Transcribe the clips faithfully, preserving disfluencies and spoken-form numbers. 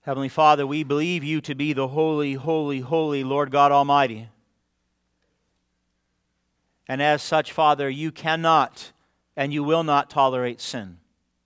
Heavenly Father, we believe you to be the holy, holy, holy Lord God Almighty. And as such, Father, you cannot and you will not tolerate sin.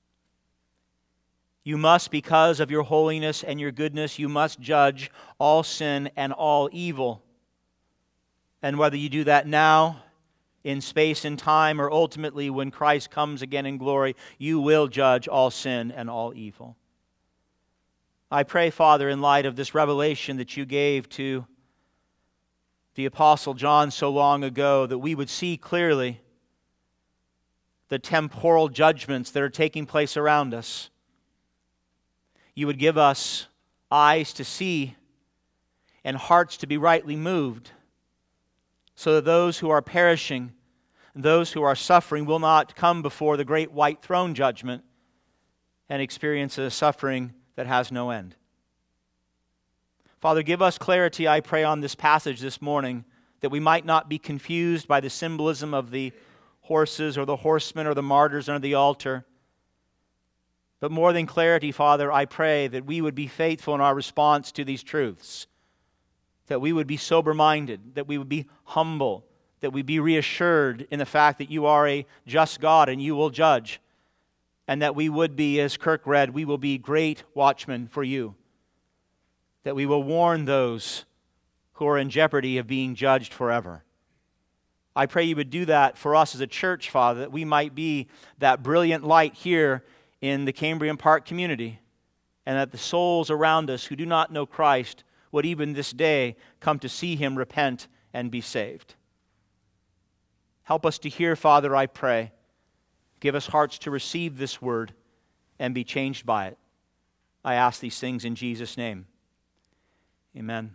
You must, because of your holiness and your goodness, you must judge all sin and all evil. And whether you do that now, in space and time, or ultimately when Christ comes again in glory, you will judge all sin and all evil. I pray, Father, in light of this revelation that you gave to the Apostle John so long ago, that we would see clearly the temporal judgments that are taking place around us. You would give us eyes to see and hearts to be rightly moved, so that those who are perishing, those who are suffering, will not come before the great white throne judgment and experience a suffering that has no end. Father, give us clarity, I pray, on this passage this morning, that we might not be confused by the symbolism of the horses or the horsemen or the martyrs under the altar. But more than clarity, Father, I pray that we would be faithful in our response to these truths, that we would be sober-minded, that we would be humble, that we be reassured in the fact that you are a just God and you will judge, and that we would be, as Kirk read, we will be great watchmen for you, that we will warn those who are in jeopardy of being judged forever. I pray you would do that for us as a church, Father, that we might be that brilliant light here in the Cambrian Park community, and that the souls around us who do not know Christ would even this day come to see Him, repent, and be saved. Help us to hear, Father, I pray. Give us hearts to receive this word and be changed by it. I ask these things in Jesus' name. Amen.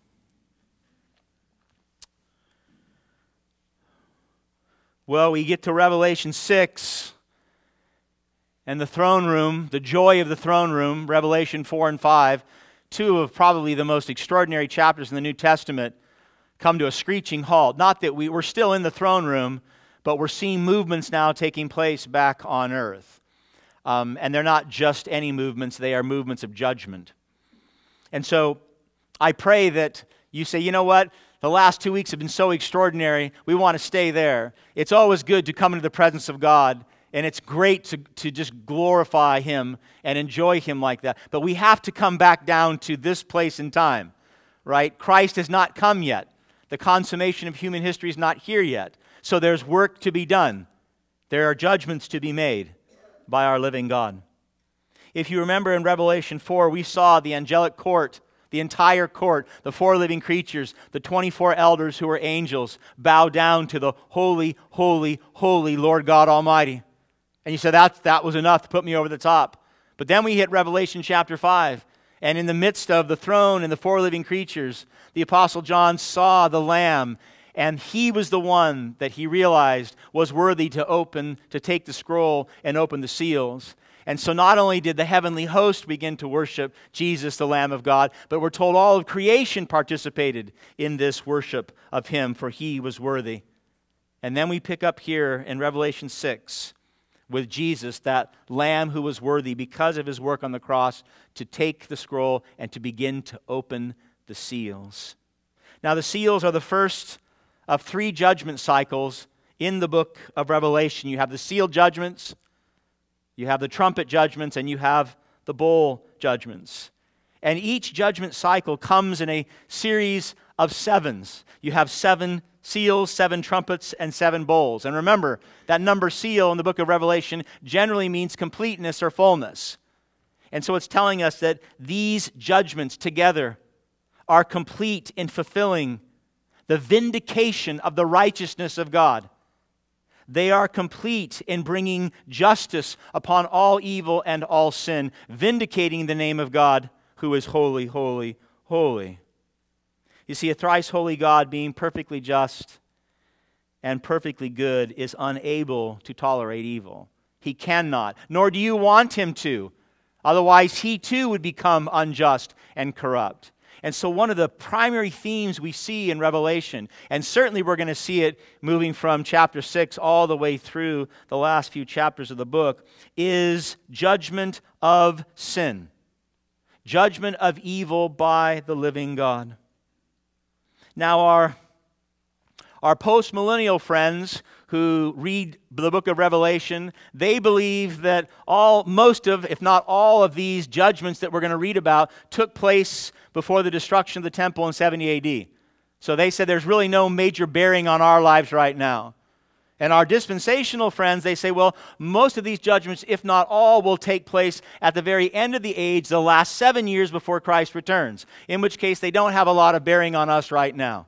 Well, we get to Revelation six, and the throne room, the joy of the throne room, Revelation four and five, two of probably the most extraordinary chapters in the New Testament, come to a screeching halt. Not that we, we're still in the throne room, but we're seeing movements now taking place back on earth. Um, and they're not just any movements, they are movements of judgment. And so I pray that you say, you know what? The last two weeks have been so extraordinary, we want to stay there. It's always good to come into the presence of God, and it's great to, to just glorify Him and enjoy Him like that. But we have to come back down to this place in time, right? Christ has not come yet. The consummation of human history is not here yet. So there's work to be done. There are judgments to be made by our living God. If you remember in Revelation four, we saw the angelic court, the entire court, the four living creatures, the twenty-four elders who are angels, bow down to the holy, holy, holy Lord God Almighty. And you said, that, that was enough to put me over the top. But then we hit Revelation chapter five. And in the midst of the throne and the four living creatures, the Apostle John saw the Lamb. And he was the one that he realized was worthy to open, to take the scroll and open the seals. And so not only did the heavenly host begin to worship Jesus, the Lamb of God, but we're told all of creation participated in this worship of Him, for He was worthy. And then we pick up here in Revelation six with Jesus, that Lamb who was worthy because of His work on the cross to take the scroll and to begin to open the seals. Now the seals are the first of three judgment cycles in the book of Revelation. You have the seal judgments, you have the trumpet judgments, and you have the bowl judgments. And each judgment cycle comes in a series of sevens. You have seven seals, seven trumpets, and seven bowls. And remember, that number seal in the book of Revelation generally means completeness or fullness. And so it's telling us that these judgments together are complete in fulfilling the vindication of the righteousness of God. They are complete in bringing justice upon all evil and all sin, vindicating the name of God who is holy, holy, holy. You see, a thrice holy God, being perfectly just and perfectly good, is unable to tolerate evil. He cannot, nor do you want Him to. Otherwise, He too would become unjust and corrupt. And so one of the primary themes we see in Revelation, and certainly we're going to see it moving from chapter six all the way through the last few chapters of the book, is judgment of sin. judgment of evil by the living God. Now, our, our post-millennial friends who read the book of Revelation, they believe that all, most of, if not all of these judgments that we're going to read about took place before the destruction of the temple in seventy A D. So they said there's really no major bearing on our lives right now. And our dispensational friends, they say, well, most of these judgments, if not all, will take place at the very end of the age, the last seven years before Christ returns, in which case they don't have a lot of bearing on us right now.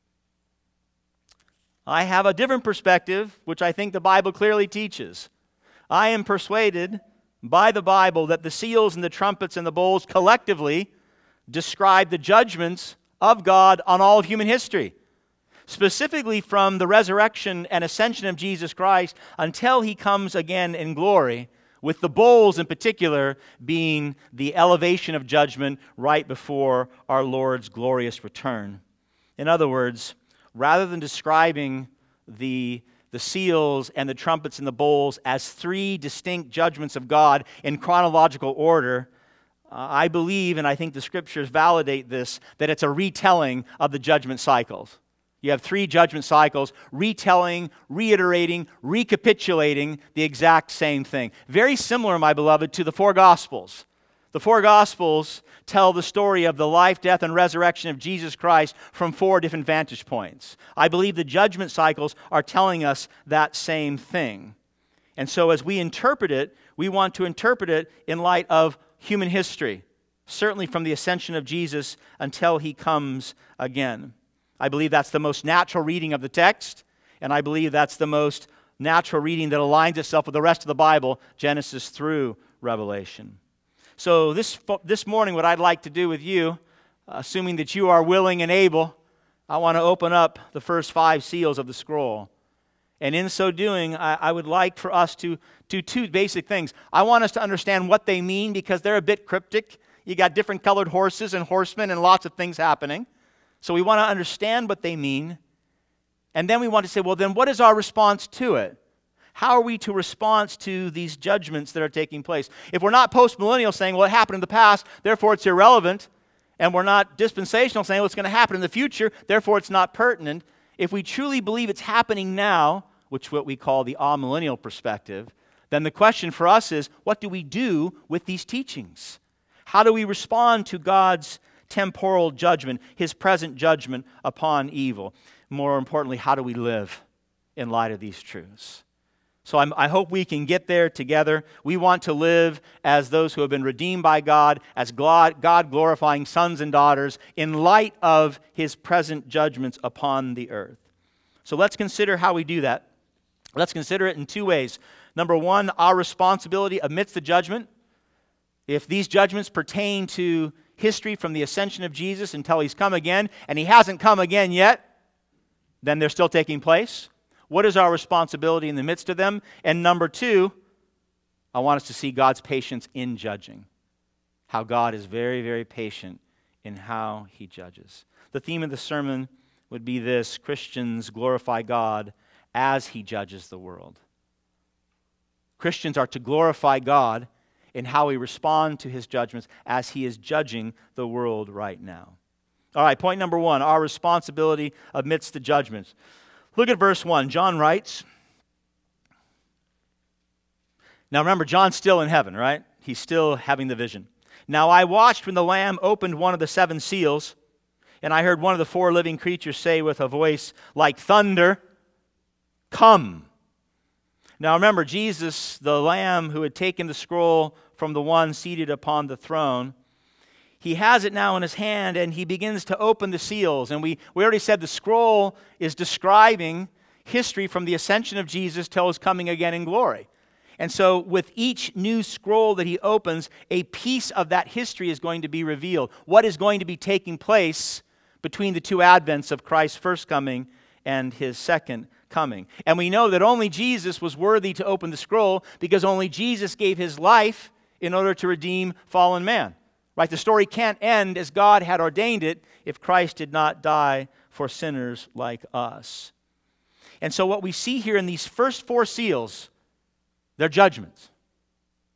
I have a different perspective, which I think the Bible clearly teaches. I am persuaded by the Bible that the seals and the trumpets and the bowls collectively describe the judgments of God on all of human history, specifically from the resurrection and ascension of Jesus Christ until He comes again in glory, with the bowls in particular being the elevation of judgment right before our Lord's glorious return. In other words, rather than describing the, the seals and the trumpets and the bowls as three distinct judgments of God in chronological order, uh, I believe, and I think the Scriptures validate this, that it's a retelling of the judgment cycles. You have three judgment cycles, retelling, reiterating, recapitulating the exact same thing. Very similar, my beloved, to the four Gospels. The four Gospels tell the story of the life, death, and resurrection of Jesus Christ from four different vantage points. I believe the judgment cycles are telling us that same thing. And so as we interpret it, we want to interpret it in light of human history, certainly from the ascension of Jesus until He comes again. I believe that's the most natural reading of the text, and I believe that's the most natural reading that aligns itself with the rest of the Bible, Genesis through Revelation. So this, this morning, what I'd like to do with you, assuming that you are willing and able, I want to open up the first five seals of the scroll. And in so doing, I, I would like for us to do two basic things. I want us to understand what they mean because they're a bit cryptic. You got different colored horses and horsemen and lots of things happening. So we want to understand what they mean. And then we want to say, well, then what is our response to it? How are we to respond to these judgments that are taking place? If we're not post-millennial saying, well, it happened in the past, therefore it's irrelevant, and we're not dispensational saying, well, it's going to happen in the future, therefore it's not pertinent, if we truly believe it's happening now, which is what we call the amillennial perspective, then the question for us is, what do we do with these teachings? How do we respond to God's temporal judgment, His present judgment upon evil? More importantly, how do we live in light of these truths? So I'm, I hope we can get there together. We want to live as those who have been redeemed by God, as God-glorifying sons and daughters in light of His present judgments upon the earth. So let's consider how we do that. Let's consider it in two ways. Number one, our responsibility amidst the judgment. If these judgments pertain to history from the ascension of Jesus until He's come again, and He hasn't come again yet, then they're still taking place. What is our responsibility in the midst of them? And number two, I want us to see God's patience in judging. How God is very, very patient in how He judges. The theme of the sermon would be this: Christians glorify God as He judges the world. Christians are to glorify God in how we respond to His judgments as He is judging the world right now. All right, point number one, our responsibility amidst the judgments. Look at verse one. John writes, now remember, John's still in heaven, right? He's still having the vision. Now I watched when the Lamb opened one of the seven seals, and I heard one of the four living creatures say with a voice like thunder, "Come." Now remember, Jesus, the Lamb who had taken the scroll from the one seated upon the throne, He has it now in His hand, and He begins to open the seals. And we, we already said the scroll is describing history from the ascension of Jesus till His coming again in glory. And so with each new scroll that He opens, a piece of that history is going to be revealed. What is going to be taking place between the two advents of Christ's first coming and His second coming. And we know that only Jesus was worthy to open the scroll because only Jesus gave His life in order to redeem fallen man. Right? The story can't end as God had ordained it if Christ did not die for sinners like us. And so what we see here in these first four seals, they're judgments.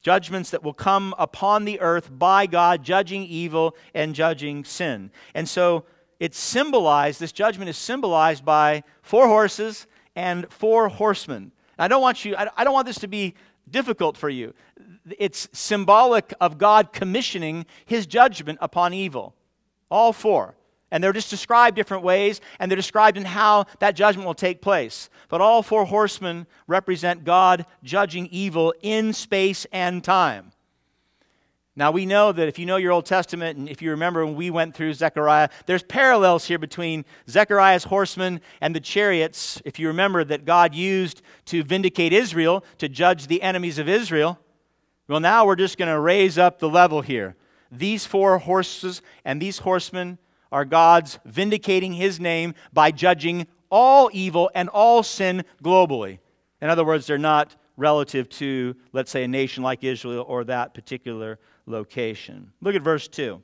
Judgments that will come upon the earth by God, judging evil and judging sin. And so it's symbolized, this judgment is symbolized by four horses and four horsemen. I don't want you, I don't want this to be difficult for you. It's symbolic of God commissioning his judgment upon evil. All four. And they're just described different ways, and they're described in how that judgment will take place. But all four horsemen represent God judging evil in space and time. Now we know that if you know your Old Testament, and if you remember when we went through Zechariah, there's parallels here between Zechariah's horsemen and the chariots. If you remember that God used to vindicate Israel, to judge the enemies of Israel, well, now we're just going to raise up the level here. These four horses and these horsemen are God's vindicating his name by judging all evil and all sin globally. In other words, they're not relative to, let's say, a nation like Israel or that particular location. Look at verse two.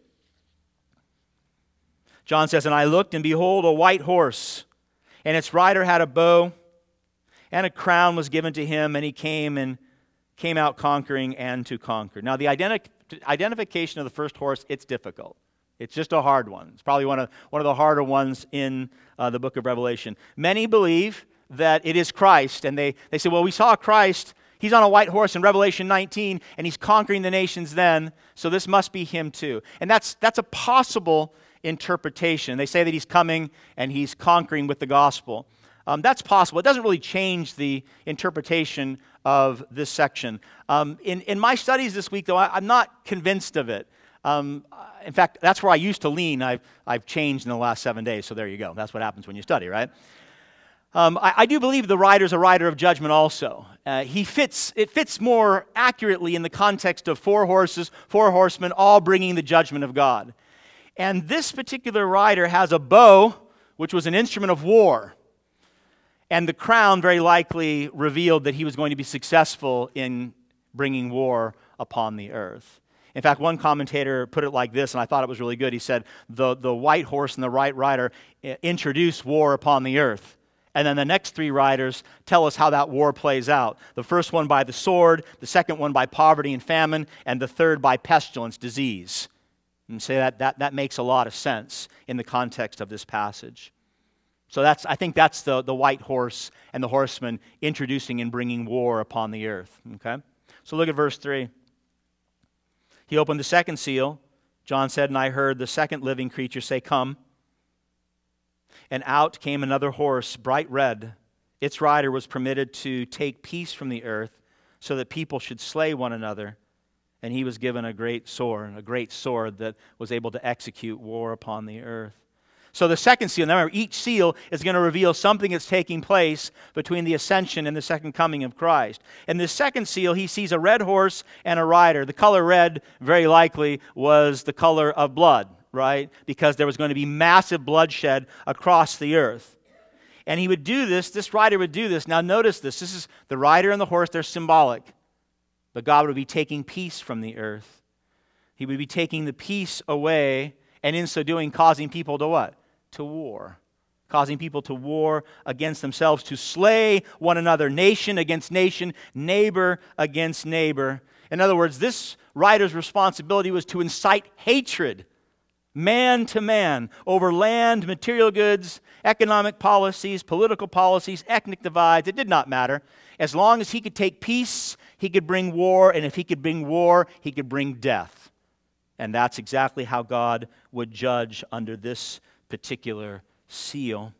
John says, "And I looked, and behold, a white horse, and its rider had a bow, and a crown was given to him, and he came and came out conquering and to conquer." Now, the identi- identification of the first horse, it's difficult. It's just a hard one. It's probably one of, one of the harder ones in uh, the book of Revelation. Many believe that it is Christ, and they, they say, well, we saw Christ. He's on a white horse in Revelation nineteen, and he's conquering the nations then, so this must be him too. And that's, that's a possible interpretation. They say that he's coming and he's conquering with the gospel. Um, that's possible. It doesn't really change the interpretation of this section. Um, in, in my studies this week, though, I, I'm not convinced of it. Um, in fact, that's where I used to lean. I've, I've changed in the last seven days, so there you go. That's what happens when you study, right? Um, I, I do believe the rider's a rider of judgment also. Uh, he fits, it fits more accurately in the context of four horses, four horsemen, all bringing the judgment of God. And this particular rider has a bow, which was an instrument of war. And the crown very likely revealed that he was going to be successful in bringing war upon the earth. In fact, one commentator put it like this, and I thought it was really good. He said, the, the white horse and the white rider introduce war upon the earth. And then the next three riders tell us how that war plays out. The first one by the sword, the second one by poverty and famine, and the third by pestilence, disease. And say that, that, that makes a lot of sense in the context of this passage. So that's, I think that's the, the white horse and the horseman introducing and bringing war upon the earth. Okay? So look at verse three. He opened the second seal. John said, "And I heard the second living creature say, 'Come.' And out came another horse, bright red. Its rider was permitted to take peace from the earth, so that people should slay one another. And he was given a great sword, a great sword that was able to execute war upon the earth." So the second seal, now remember, each seal is going to reveal something that's taking place between the ascension and the second coming of Christ. And the second seal, he sees a red horse and a rider. The color red, very likely, was the color of blood, right? Because there was going to be massive bloodshed across the earth. And he would do this, this rider would do this. Now notice this, this is the rider and the horse, they're symbolic. But God would be taking peace from the earth. He would be taking the peace away, and in so doing, causing people to what? To war. Causing people to war against themselves, to slay one another, nation against nation, neighbor against neighbor. In other words, this rider's responsibility was to incite hatred, man to man, over land, material goods, economic policies, political policies, ethnic divides. It did not matter. As long as he could take peace, he could bring war, and if he could bring war, he could bring death. And that's exactly how God would judge under this particular seal.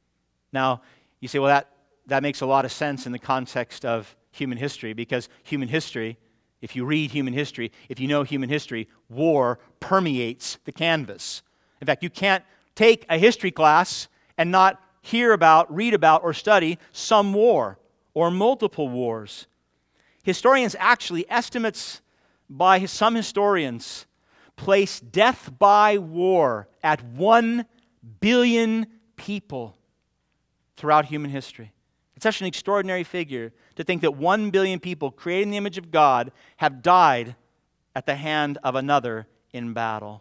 Now, you say, well, that, that makes a lot of sense in the context of human history, because human history, if you read human history, if you know human history, war permeates the canvas. In fact, you can't take a history class and not hear about, read about, or study some war or multiple wars. Historians actually, estimates by some historians, place death by war at one billion people throughout human history. It's such an extraordinary figure to think that one billion people created in the image of God have died at the hand of another in battle.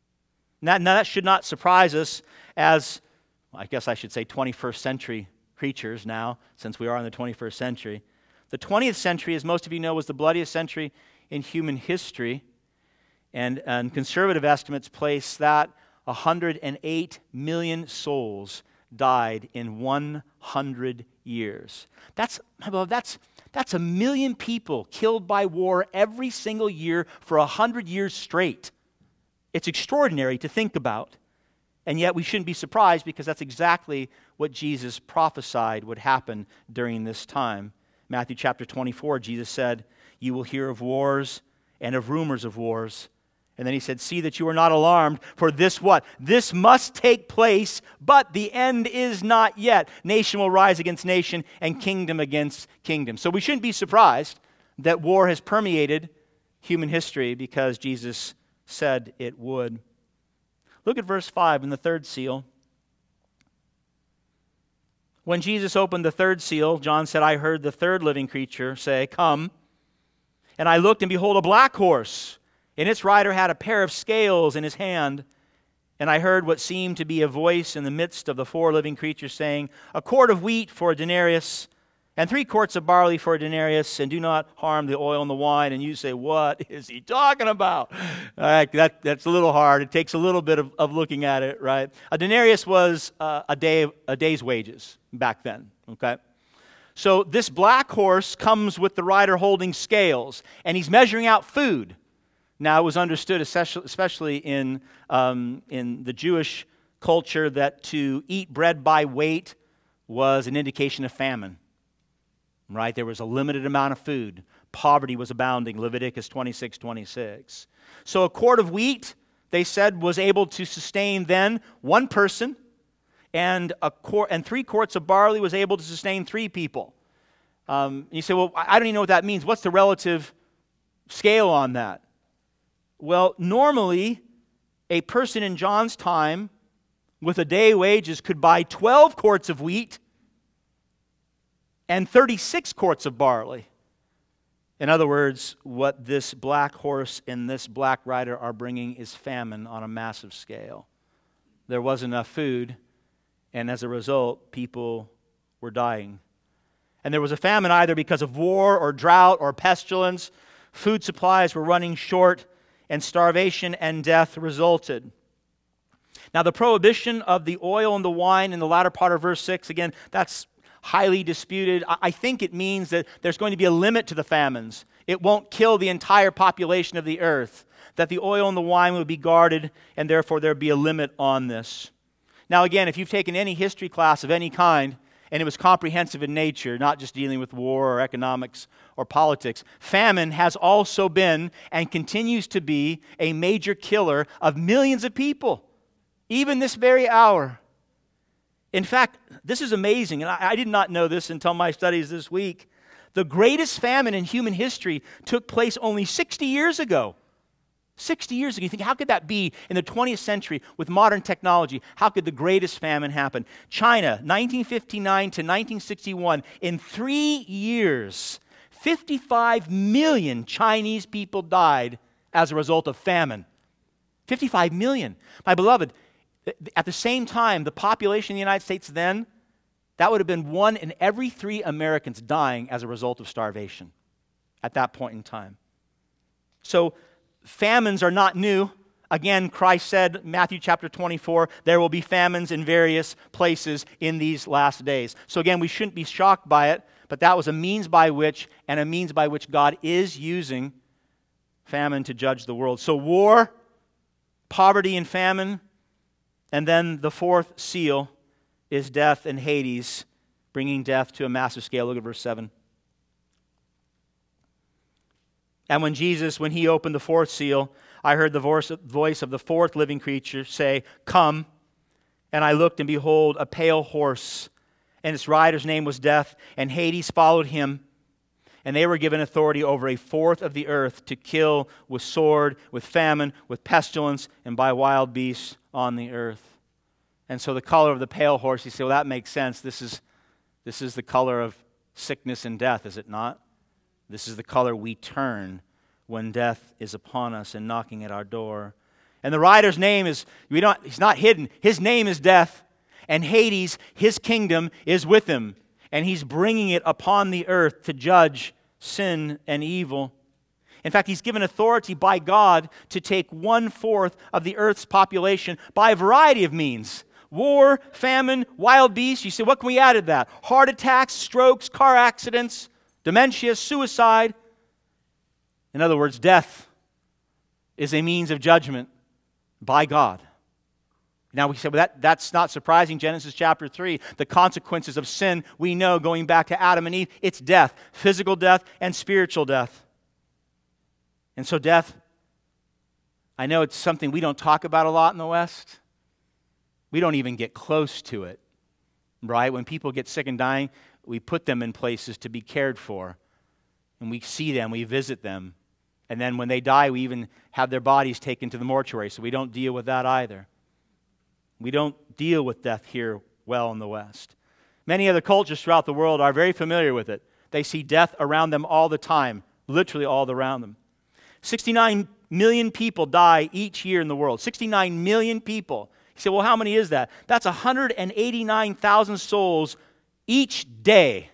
Now, now that should not surprise us as, well, I guess I should say twenty-first century creatures now, since we are in the twenty-first century. The twentieth century, as most of you know, was the bloodiest century in human history. And, and conservative estimates place that one hundred eight million souls died in one hundred years. That's, my beloved, that's, that's a million people killed by war every single year for one hundred years straight. It's extraordinary to think about. And yet we shouldn't be surprised because that's exactly what Jesus prophesied would happen during this time. Matthew chapter twenty-four, Jesus said, "You will hear of wars and of rumors of wars." And then he said, "See that you are not alarmed, for this what? This must take place, but the end is not yet. Nation will rise against nation and kingdom against kingdom." So we shouldn't be surprised that war has permeated human history because Jesus said it would. Look at verse five in the third seal. When Jesus opened the third seal, John said, "I heard the third living creature say, 'Come.' And I looked, and behold, a black horse, and its rider had a pair of scales in his hand. And I heard what seemed to be a voice in the midst of the four living creatures saying, 'A quart of wheat for a denarius, and three quarts of barley for a denarius, and do not harm the oil and the wine.'" And you say, "What is he talking about?" All right, that, that's a little hard. It takes a little bit of, of looking at it, right? A denarius was uh, a day, a day's wages back then, okay? So this black horse comes with the rider holding scales, and he's measuring out food. Now, it was understood, especially in, um, in the Jewish culture, that to eat bread by weight was an indication of famine. Right? There was a limited amount of food. Poverty was abounding, Leviticus twenty-six twenty-six. So a quart of wheat, they said, was able to sustain then one person, and a quart, and three quarts of barley was able to sustain three people. Um, you say, well, I don't even know what that means. What's the relative scale on that? Well, normally, a person in John's time with a day wages could buy twelve quarts of wheat and thirty-six quarts of barley. In other words, what this black horse and this black rider are bringing is famine on a massive scale. There wasn't enough food, and as a result, people were dying. And there was a famine either because of war or drought or pestilence. Food supplies were running short, and starvation and death resulted. Now, the prohibition of the oil and the wine in the latter part of verse six, again, that's highly disputed. I think it means that there's going to be a limit to the famines. It won't kill the entire population of the earth. That the oil and the wine will be guarded, and therefore there will be a limit on this. Now again, if you've taken any history class of any kind, and it was comprehensive in nature, not just dealing with war or economics or politics, famine has also been and continues to be a major killer of millions of people, even this very hour. In fact, this is amazing, and I, I did not know this until my studies this week. The greatest famine in human history took place only sixty years ago. sixty years ago. You think, how could that be in the twentieth century with modern technology? How could the greatest famine happen? China, nineteen fifty-nine to nineteen sixty-one, in three years, fifty-five million Chinese people died as a result of famine. fifty-five million. My beloved, at the same time, the population in the United States then, that would have been one in every three Americans dying as a result of starvation at that point in time. So famines are not new. Again, Christ said, Matthew chapter twenty-four, there will be famines in various places in these last days. So again, we shouldn't be shocked by it, but that was a means by which, and a means by which God is using famine to judge the world. So war, poverty and famine, and then the fourth seal is death and Hades, bringing death to a massive scale. Look at verse seven. And when Jesus, when he opened the fourth seal, I heard the voice of the fourth living creature say, "Come." And I looked, and behold, a pale horse, and its rider's name was Death, and Hades followed him. And they were given authority over a fourth of the earth to kill with sword, with famine, with pestilence, and by wild beasts on the earth. And so the color of the pale horse, you say, well, that makes sense. This is, this is the color of sickness and death, is it not? This is the color we turn when death is upon us and knocking at our door. And the rider's name is, we don't, he's not hidden. His name is Death. And Hades, his kingdom, is with him. And he's bringing it upon the earth to judge sin and evil. In fact, he's given authority by God to take one-fourth of the earth's population by a variety of means. War, famine, wild beasts. You say, what can we add to that? Heart attacks, strokes, car accidents, dementia, suicide. In other words, death is a means of judgment by God. Now we say, well, that, that's not surprising. Genesis chapter three, the consequences of sin, we know going back to Adam and Eve, it's death, physical death and spiritual death. And so death, I know it's something we don't talk about a lot in the West. We don't even get close to it, right? When people get sick and dying, we put them in places to be cared for. And we see them, we visit them. And then when they die, we even have their bodies taken to the mortuary, so we don't deal with that either. We don't deal with death here well in the West. Many other cultures throughout the world are very familiar with it. They see death around them all the time, literally all around them. sixty-nine million people die each year in the world. sixty-nine million people. You say, well, how many is that? That's one hundred eighty-nine thousand souls each day.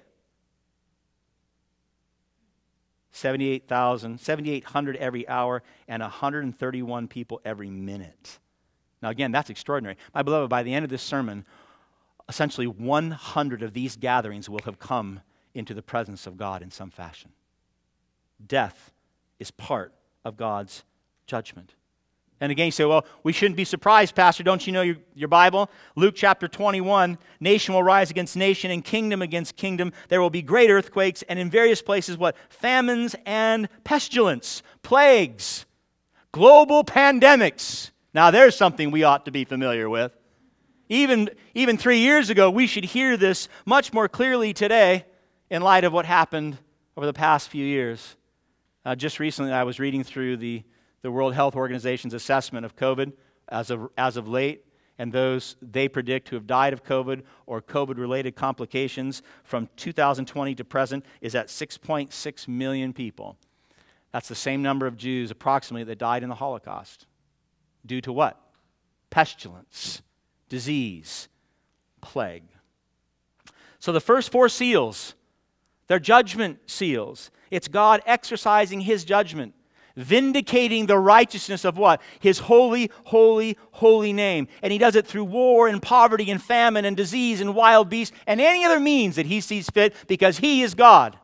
seventy-eight thousand, seventy-eight hundred every hour, and one hundred thirty-one people every minute. Now again, that's extraordinary. My beloved, by the end of this sermon, essentially one hundred of these gatherings will have come into the presence of God in some fashion. Death is part of God's judgment. And again, you say, well, we shouldn't be surprised, Pastor. Don't you know your, your Bible? Luke chapter twenty-one, nation will rise against nation and kingdom against kingdom. There will be great earthquakes and in various places, what? Famines and pestilence, plagues, global pandemics. Now, there's something we ought to be familiar with. Even, even three years ago, we should hear this much more clearly today in light of what happened over the past few years. Uh, just recently, I was reading through the, the World Health Organization's assessment of COVID as of, as of late, and those they predict who have died of COVID or COVID-related complications from two thousand twenty to present is at six point six million people. That's the same number of Jews approximately that died in the Holocaust. Due to what? Pestilence, disease, plague. So the first four seals, they're judgment seals. It's God exercising His judgment, vindicating the righteousness of what? His holy, holy, holy name. And He does it through war and poverty and famine and disease and wild beasts and any other means that He sees fit because He is God.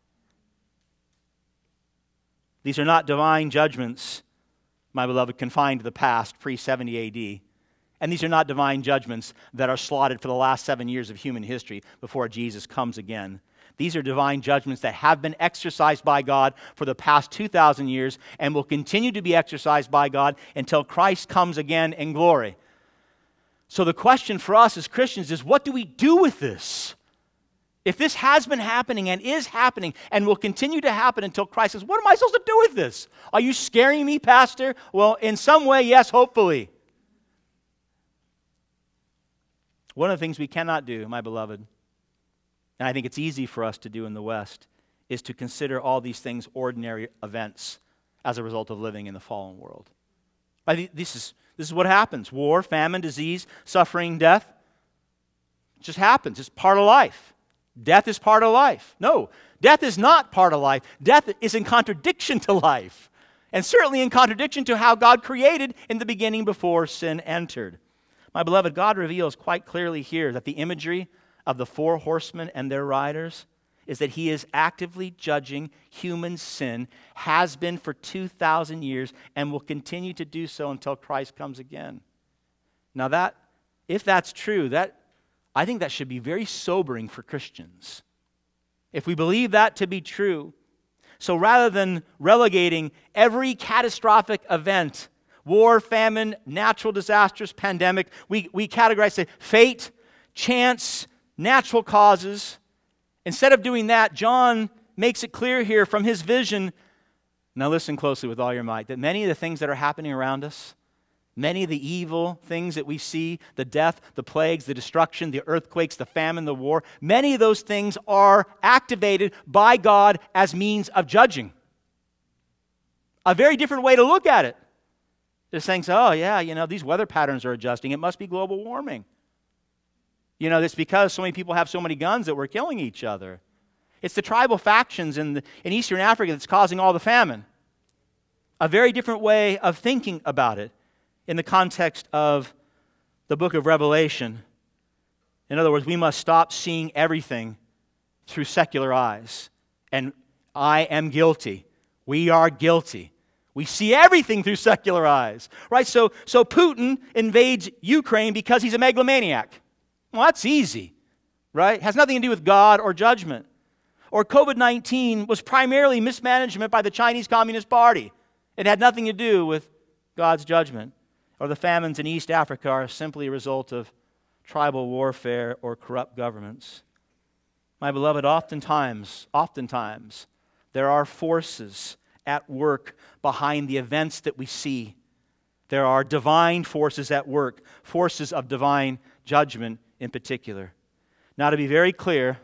These are not divine judgments, my beloved, confined to the past, pre seventy A D. And these are not divine judgments that are slotted for the last seven years of human history before Jesus comes again. These are divine judgments that have been exercised by God for the past two thousand years and will continue to be exercised by God until Christ comes again in glory. So the question for us as Christians is, what do we do with this? If this has been happening and is happening and will continue to happen until Christ says, what am I supposed to do with this? Are you scaring me, Pastor? Well, in some way, yes, hopefully. One of the things we cannot do, my beloved, and I think it's easy for us to do in the West, is to consider all these things ordinary events as a result of living in the fallen world. I think this is, this is what happens. War, famine, disease, suffering, death. It just happens. It's part of life. Death is part of life. No, death is not part of life. Death is in contradiction to life, and certainly in contradiction to how God created in the beginning before sin entered. My beloved, God reveals quite clearly here that the imagery of the four horsemen and their riders is that He is actively judging human sin, has been for two thousand years, and will continue to do so until Christ comes again. Now that, if that's true, that I think that should be very sobering for Christians. If we believe that to be true, so rather than relegating every catastrophic event, war, famine, natural disasters, pandemic, we, we categorize, say, fate, chance, natural causes. Instead of doing that, John makes it clear here from his vision, now listen closely with all your might, that many of the things that are happening around us, many of the evil things that we see, the death, the plagues, the destruction, the earthquakes, the famine, the war, many of those things are activated by God as means of judging. A very different way to look at it. They're saying, oh yeah, you know, these weather patterns are adjusting. It must be global warming. You know, it's because so many people have so many guns that we're killing each other. It's the tribal factions in, the, in Eastern Africa that's causing all the famine. a very different way of thinking about it in the context of the book of Revelation. In other words, we must stop seeing everything through secular eyes. And I am guilty. We are guilty. We see everything through secular eyes, right? So, so Putin invades Ukraine because he's a megalomaniac. Well, that's easy, right? It has nothing to do with God or judgment. Or covid nineteen was primarily mismanagement by the Chinese Communist Party. It had nothing to do with God's judgment. Or the famines in East Africa are simply a result of tribal warfare or corrupt governments. My beloved, oftentimes, oftentimes, there are forces at work behind the events that we see. There are divine forces at work, forces of divine judgment in particular. Now, to be very clear,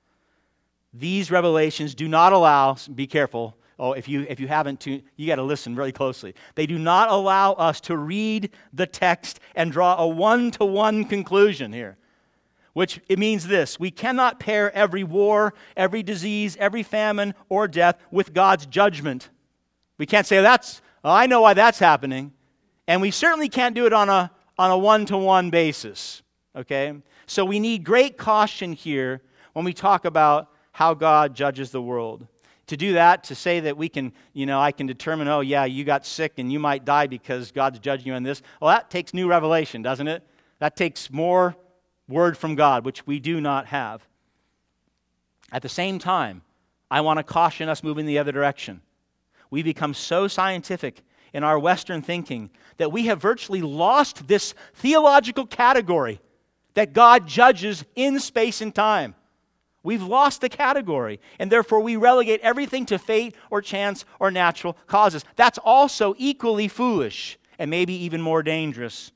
these revelations do not allow, be careful, oh, if you if you haven't tuned, you got to listen really closely. They do not allow us to read the text and draw a one-to-one conclusion here. Which it means this: we cannot pair every war, every disease, every famine or death with God's judgment. We can't say, that's, oh, I know why that's happening. And we certainly can't do it on a, on a one-to-one basis. Okay? So we need great caution here when we talk about how God judges the world. To do that, to say that we can, you know, I can determine, oh yeah, you got sick and you might die because God's judging you on this. Well, that takes new revelation, doesn't it? That takes more word from God, which we do not have. At the same time, I want to caution us moving the other direction. We become so scientific in our Western thinking that we have virtually lost this theological category that God judges in space and time. We've lost the category, and therefore we relegate everything to fate or chance or natural causes. That's also equally foolish and maybe even more dangerous.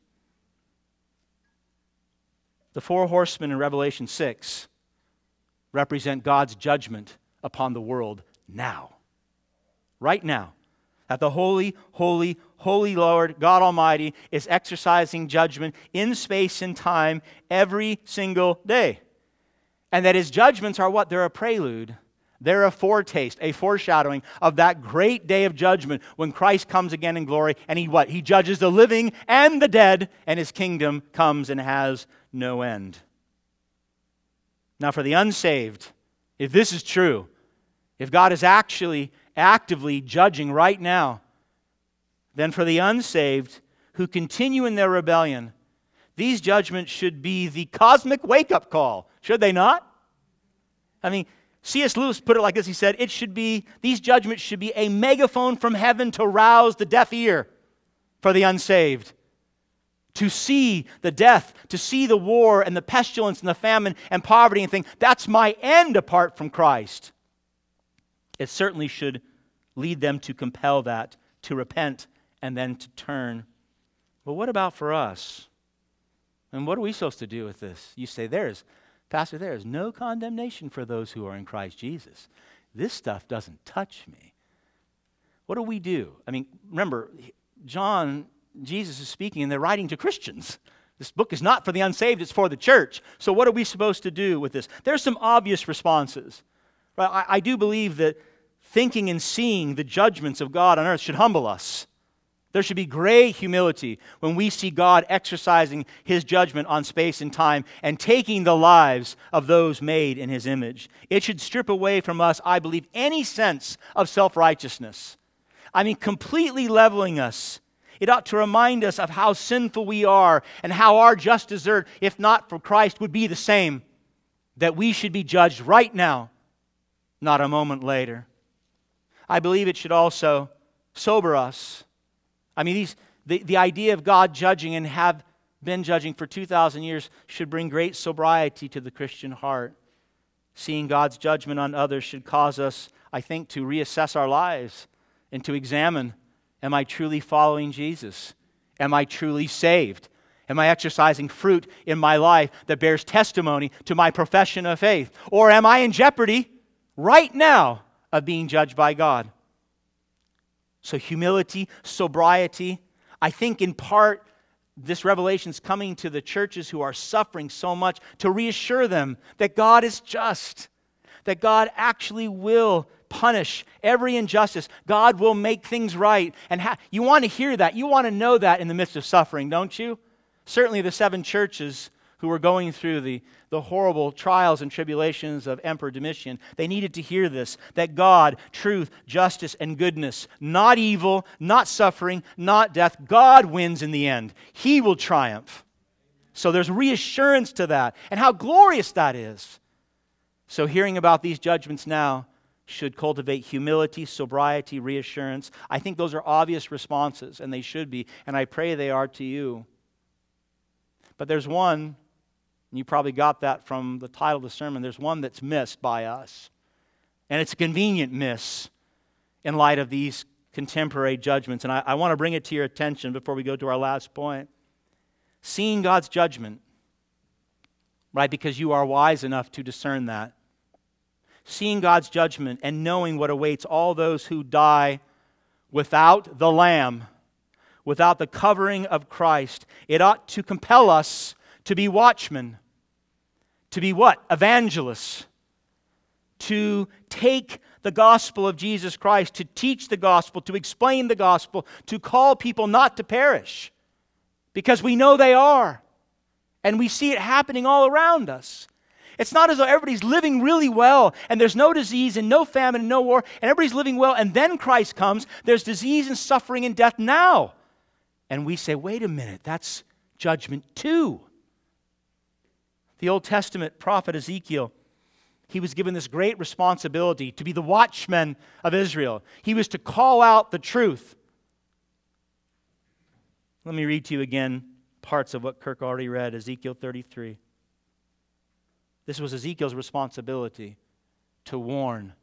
The four horsemen in Revelation six represent God's judgment upon the world now. Right now. That the holy, holy, holy Lord, God Almighty, is exercising judgment in space and time every single day. And that His judgments are what? They're a prelude. They're a foretaste, a foreshadowing of that great day of judgment when Christ comes again in glory and He what? He judges the living and the dead, and His kingdom comes and has no end. Now for the unsaved, if this is true, if God is actually actively judging right now, then for the unsaved who continue in their rebellion, these judgments should be the cosmic wake-up call, should they not? I mean, C S Lewis put it like this. He said, "It should be, these judgments should be a megaphone from heaven to rouse the deaf ear for the unsaved. To see the death, to see the war and the pestilence and the famine and poverty and think, that's my end apart from Christ." It certainly should lead them to compel that, to repent and then to turn. But what about for us? And what are we supposed to do with this? You say, there's, Pastor, there is no condemnation for those who are in Christ Jesus. This stuff doesn't touch me. What do we do? I mean, remember, John, Jesus is speaking and they're writing to Christians. This book is not for the unsaved, it's for the church. So what are we supposed to do with this? There's some obvious responses. Right? I, I do believe that thinking and seeing the judgments of God on earth should humble us. There should be great humility when we see God exercising His judgment on space and time and taking the lives of those made in His image. It should strip away from us, I believe, any sense of self-righteousness. I mean, completely leveling us. It ought to remind us of how sinful we are and how our just desert, if not for Christ, would be the same. That we should be judged right now, not a moment later. I believe it should also sober us. I mean, these, the, the idea of God judging and have been judging for two thousand years should bring great sobriety to the Christian heart. Seeing God's judgment on others should cause us, I think, to reassess our lives and to examine, am I truly following Jesus? Am I truly saved? Am I exercising fruit in my life that bears testimony to my profession of faith? Or am I in jeopardy right now of being judged by God? So humility, sobriety. I think in part this revelation is coming to the churches who are suffering so much to reassure them that God is just, that God actually will punish every injustice. God will make things right. And ha- you want to hear that. You want to know that in the midst of suffering, don't you? Certainly the seven churches who were going through the, the horrible trials and tribulations of Emperor Domitian, they needed to hear this, that God, truth, justice, and goodness, not evil, not suffering, not death, God wins in the end. He will triumph. So there's reassurance to that, and how glorious that is. So hearing about these judgments now should cultivate humility, sobriety, reassurance. I think those are obvious responses, and they should be, and I pray they are to you. But there's one, and you probably got that from the title of the sermon, there's one that's missed by us. And it's a convenient miss in light of these contemporary judgments. And I, I want to bring it to your attention before we go to our last point. Seeing God's judgment, right, because you are wise enough to discern that. Seeing God's judgment and knowing what awaits all those who die without the Lamb, without the covering of Christ, it ought to compel us to be watchmen, to be what? Evangelists, to take the gospel of Jesus Christ, to teach the gospel, to explain the gospel, to call people not to perish, because we know they are, and we see it happening all around us. It's not as though everybody's living really well and there's no disease and no famine and no war and everybody's living well and then Christ comes. There's disease and suffering and death now. And we say, wait a minute, that's judgment too. The Old Testament prophet Ezekiel, he was given this great responsibility to be the watchman of Israel. He was to call out the truth. Let me read to you again parts of what Kirk already read, Ezekiel thirty-three. This was Ezekiel's responsibility, to warn.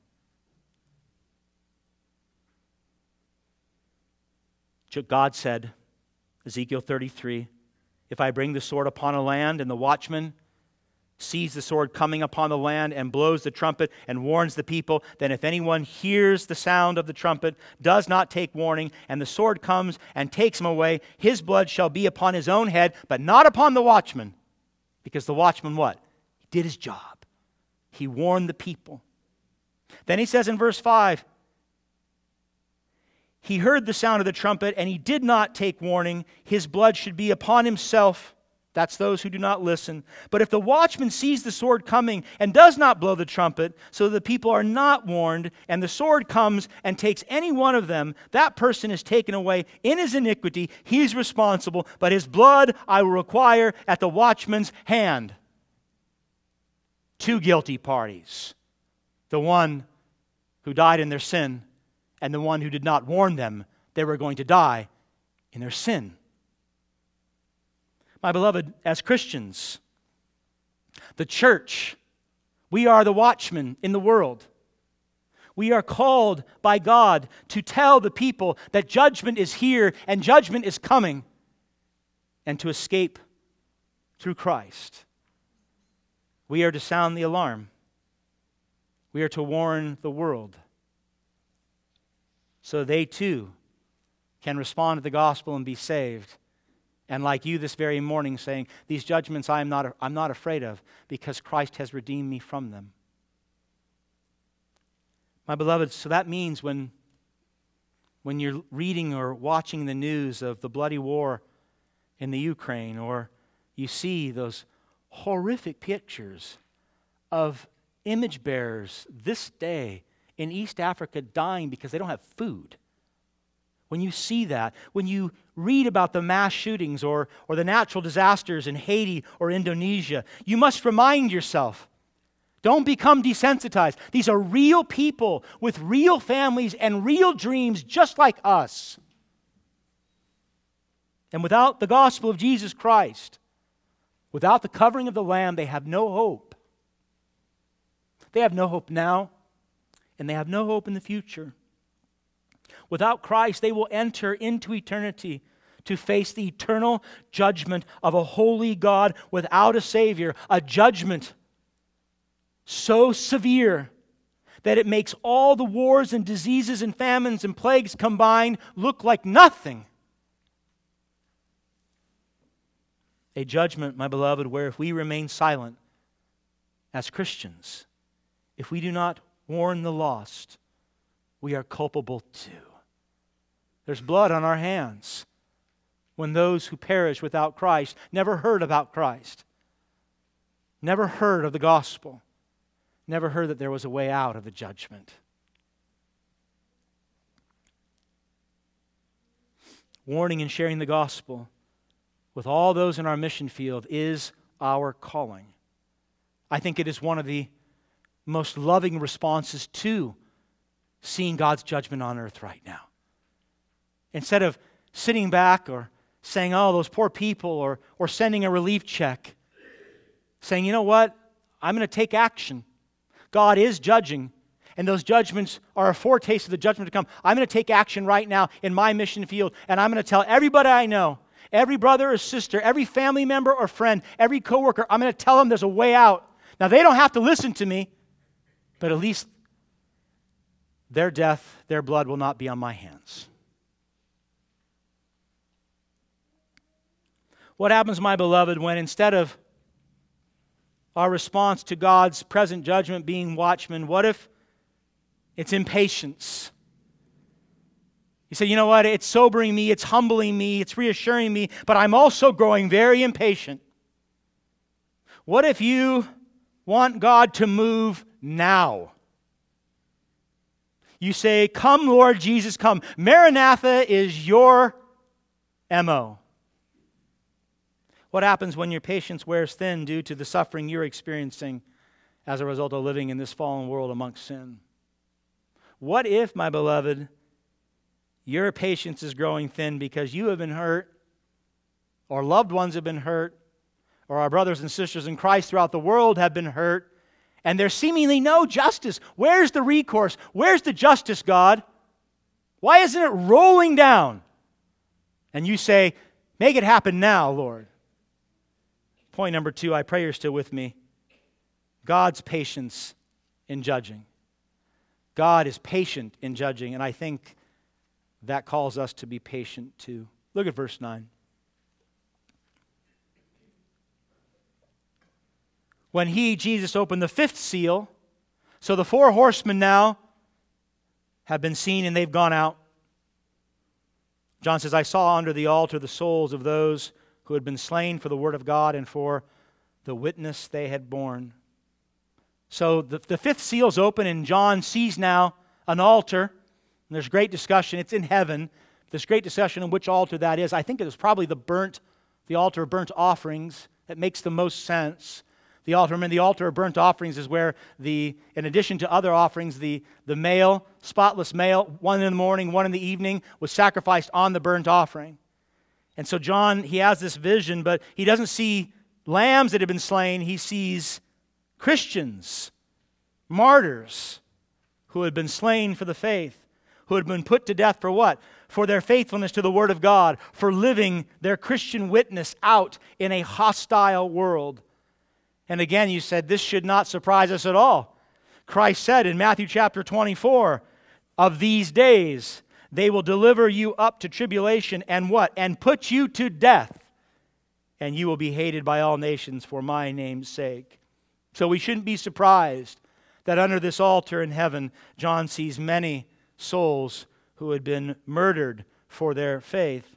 God said, Ezekiel thirty-three, if I bring the sword upon a land and the watchman sees the sword coming upon the land and blows the trumpet and warns the people, then if anyone hears the sound of the trumpet, does not take warning, and the sword comes and takes him away, his blood shall be upon his own head, but not upon the watchman. Because the watchman what? He did his job. He warned the people. Then he says in verse five, he heard the sound of the trumpet and he did not take warning. His blood should be upon himself. That's those who do not listen. But if the watchman sees the sword coming and does not blow the trumpet, so the people are not warned, and the sword comes and takes any one of them, that person is taken away in his iniquity. He's responsible, but his blood I will require at the watchman's hand. Two guilty parties. The one who died in their sin and the one who did not warn them they were going to die in their sin. My beloved, as Christians, the church, we are the watchmen in the world. We are called by God to tell the people that judgment is here and judgment is coming, and to escape through Christ. We are to sound the alarm. We are to warn the world, so they too can respond to the gospel and be saved. And like you this very morning saying, these judgments I am not, I'm not afraid of because Christ has redeemed me from them. My beloved, so that means when, when you're reading or watching the news of the bloody war in the Ukraine, or you see those horrific pictures of image bearers this day in East Africa dying because they don't have food. When you see that, when you read about the mass shootings or, or the natural disasters in Haiti or Indonesia, you must remind yourself, don't become desensitized. These are real people with real families and real dreams just like us. And without the gospel of Jesus Christ, without the covering of the Lamb, they have no hope. They have no hope now, and they have no hope in the future. Without Christ, they will enter into eternity to face the eternal judgment of a holy God without a Savior, a judgment so severe that it makes all the wars and diseases and famines and plagues combined look like nothing. A judgment, my beloved, where if we remain silent as Christians, if we do not warn the lost, we are culpable too. There's blood on our hands when those who perish without Christ never heard about Christ, never heard of the gospel, never heard that there was a way out of the judgment. Warning and sharing the gospel with all those in our mission field is our calling. I think it is one of the most loving responses to seeing God's judgment on earth right now. Instead of sitting back or saying, oh, those poor people, or, or sending a relief check, saying, you know what, I'm going to take action. God is judging, and those judgments are a foretaste of the judgment to come. I'm going to take action right now in my mission field, and I'm going to tell everybody I know, every brother or sister, every family member or friend, every coworker, I'm going to tell them there's a way out. Now, they don't have to listen to me, but at least their death, their blood will not be on my hands. What happens, my beloved, when instead of our response to God's present judgment being watchmen, what if it's impatience? You say, you know what, it's sobering me, it's humbling me, it's reassuring me, but I'm also growing very impatient. What if you want God to move now? You say, come Lord Jesus, come. Maranatha is your M O. What happens when your patience wears thin due to the suffering you're experiencing as a result of living in this fallen world amongst sin? What if, my beloved, your patience is growing thin because you have been hurt, or loved ones have been hurt, or our brothers and sisters in Christ throughout the world have been hurt, and there's seemingly no justice? Where's the recourse? Where's the justice, God? Why isn't it rolling down? And you say, make it happen now, Lord. Point number two, I pray you're still with me. God's patience in judging. God is patient in judging, and I think that calls us to be patient too. Look at verse nine. When he, Jesus, opened the fifth seal, so the four horsemen now have been seen and they've gone out. John says, I saw under the altar the souls of those who had been slain for the word of God and for the witness they had borne. So the, the fifth seal's open, and John sees now an altar. And there's great discussion. It's in heaven. There's great discussion on which altar that is. I think it was probably the burnt, the altar of burnt offerings. That makes the most sense. The altar, remember, the altar of burnt offerings is where the, in addition to other offerings, the, the male, spotless male, one in the morning, one in the evening, was sacrificed on the burnt offering. And so John, he has this vision, but he doesn't see lambs that have been slain. He sees Christians, martyrs, who had been slain for the faith, who had been put to death for what? For their faithfulness to the Word of God, for living their Christian witness out in a hostile world. And again, you said, this should not surprise us at all. Christ said in Matthew chapter twenty-four, of these days, they will deliver you up to tribulation and what? And put you to death. And you will be hated by all nations for my name's sake. So we shouldn't be surprised that under this altar in heaven, John sees many souls who had been murdered for their faith.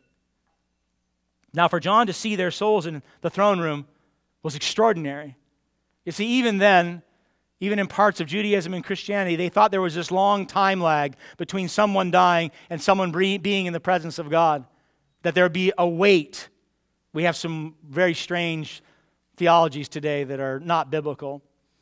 Now, for John to see their souls in the throne room was extraordinary. You see, even then, even in parts of Judaism and Christianity, they thought there was this long time lag between someone dying and someone being in the presence of God, that there would be a wait. We have some very strange theologies today that are not biblical.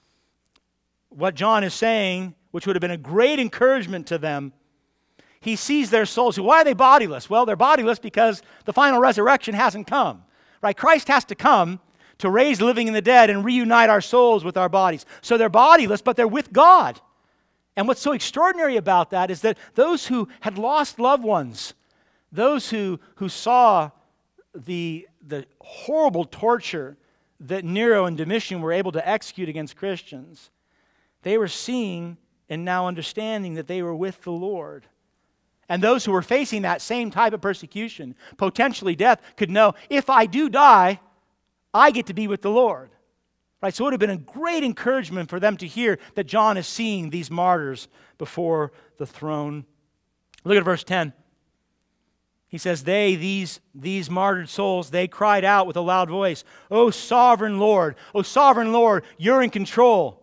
What John is saying, which would have been a great encouragement to them, he sees their souls. Why are they bodiless? Well, they're bodiless because the final resurrection hasn't come. Right? Christ has to come to raise the living and the dead and reunite our souls with our bodies. So they're bodiless, but they're with God. And what's so extraordinary about that is that those who had lost loved ones, those who, who saw the, the horrible torture that Nero and Domitian were able to execute against Christians, they were seeing and now understanding that they were with the Lord. And those who were facing that same type of persecution, potentially death, could know, if I do die, I get to be with the Lord. Right? So it would have been a great encouragement for them to hear that John is seeing these martyrs before the throne. Look at verse ten. He says, they, these, these martyred souls, they cried out with a loud voice, O sovereign Lord, O sovereign Lord, you're in control.